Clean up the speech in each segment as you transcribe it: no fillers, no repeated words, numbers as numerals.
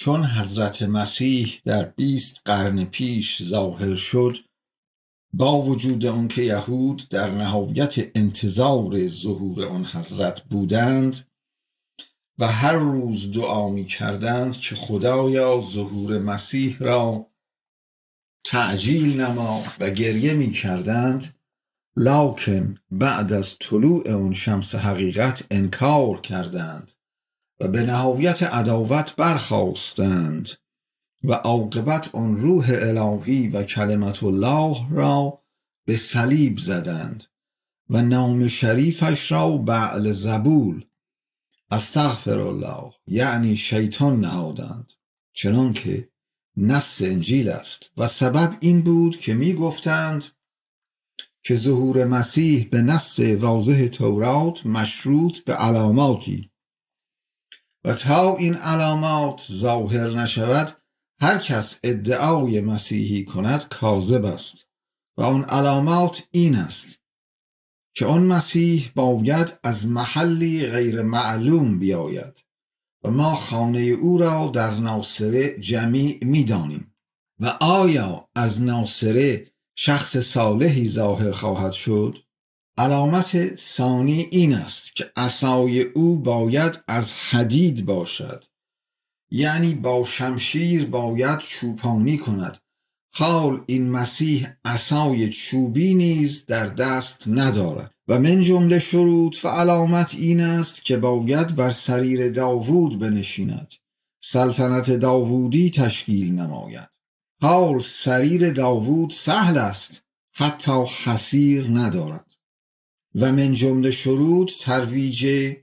چون حضرت مسیح در 20 قرن پیش ظاهر شد، با وجود آن که یهود در نهایت انتظار ظهور آن حضرت بودند و هر روز دعا می کردند که خدایا ظهور مسیح را تعجیل نما و گریه می کردند، لکن بعد از طلوع آن شمس حقیقت انکار کردند و به نهایت عداوت برخاستند و عاقبت آن روح الهی و کلمت الله را به صلیب زدند و نام شریفش را بعلزبول، استغفر الله، یعنی شیطان نهادند، چنان که نص انجیل است. و سبب این بود که می گفتند که ظهور مسیح به نص واضح تورات مشروط به علاماتی و تا این علامات ظاهر نشود هر کس ادعای مسیحی کند کاذب است. و آن علامات این است که آن مسیح باید از محلی غیر معلوم بیاید و ما خانه او را در ناصره جمیع می دانیم. و آیا از ناصره شخص صالحی ظاهر خواهد شد؟ علامت ثانی این است که عصای او باید از حدید باشد، یعنی با شمشیر باید چوپانی کند، حال این مسیح عصای چوبی نیز در دست ندارد. و من جمله شروط و علامت این است که باید بر سریر داوود بنشیند، سلطنت داوودی تشکیل نماید، حال سریر داوود سهل است، حتی حصیر ندارد. و من جمله شروط ترویج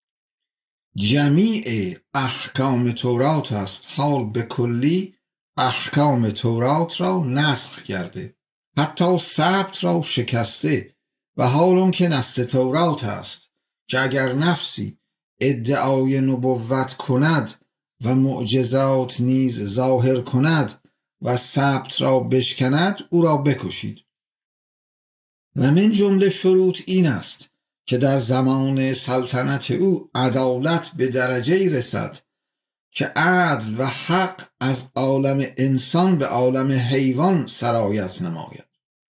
جمیع احکام تورات است، حال به کلی احکام تورات را نسخ کرده، حتی ثبت را شکسته، و حال اون که نص تورات است که اگر نفسی ادعای نبوت کند و معجزات نیز ظاهر کند و ثبت را بشکند او را بکشید. و من جمله شروط این است که در زمان سلطنت او عدالت به درجه رسد که عدل و حق از عالم انسان به عالم حیوان سرایت نماید،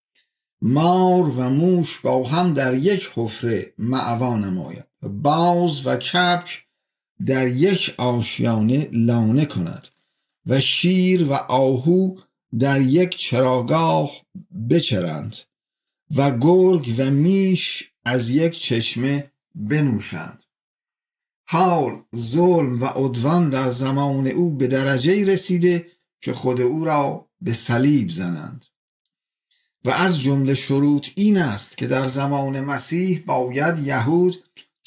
مار و موش با هم در یک حفره مأوا نماید، باز و کبک در یک آشیانه لانه کند و شیر و آهو در یک چراگاه بچرند و گرگ و میش از یک چشمه بنوشند. حال ظلم و عدوان در زمان او به درجه رسیده که خود او را به صلیب زنند. و از جمله شروط این است که در زمان مسیح باید یهود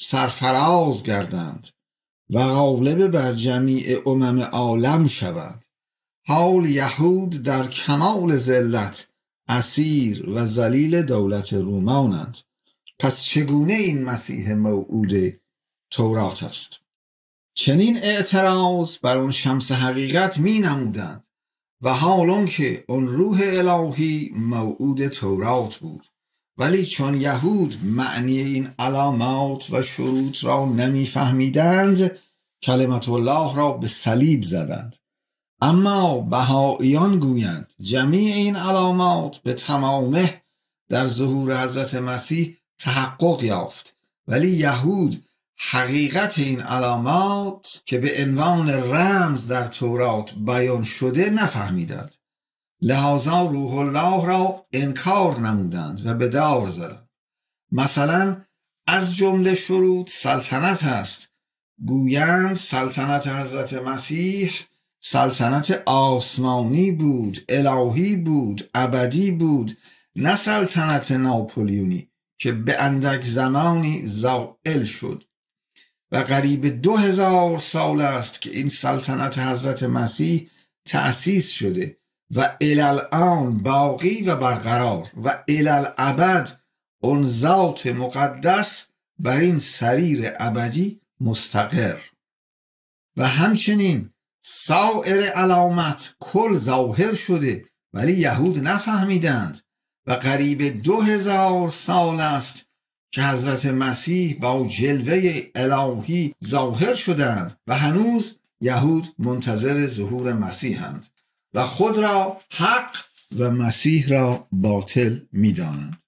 سرفراز گردند و غالب بر جمیع عالم شوند، حال یهود در کمال ذلت اسیر و ذلیل دولت رومانند. پس چگونه این مسیح موعود تورات است؟ چنین اعتراض بر آن شمس حقیقت می نمودند و حالان که آن روح الهی موعود تورات بود، ولی چون یهود معنی این علامات و شروط را نمی فهمیدند کلمت الله را به صلیب زدند. اما بهائیان گویند جمیع این علامات به تمامه در ظهور حضرت مسیح تحقق یافت، ولی یهود حقیقت این علامات که به عنوان رمز در تورات بیان شده نفهمیدند، لذا روح الله را انکار نمودند و به دار زدند. مثلا از جمله شروط سلطنت است، گویند سلطنت حضرت مسیح سلطنت آسمانی بود، الهی بود، ابدی بود، نه سلطنت ناپلیونی که به اندک زمانی زائل شد. و قریب 2000 سال است که این سلطنت حضرت مسیح تأسیس شده و الالآن باقی و برقرار و الالابد اون ذات مقدس بر این سریر ابدی مستقر. و همچنین سایر علامت کل ظاهر شده ولی یهود نفهمیدند و قریب 2000 سال است که حضرت مسیح با جلوه الهی ظاهر شدند و هنوز یهود منتظر ظهور مسیحند و خود را حق و مسیح را باطل می‌دانند.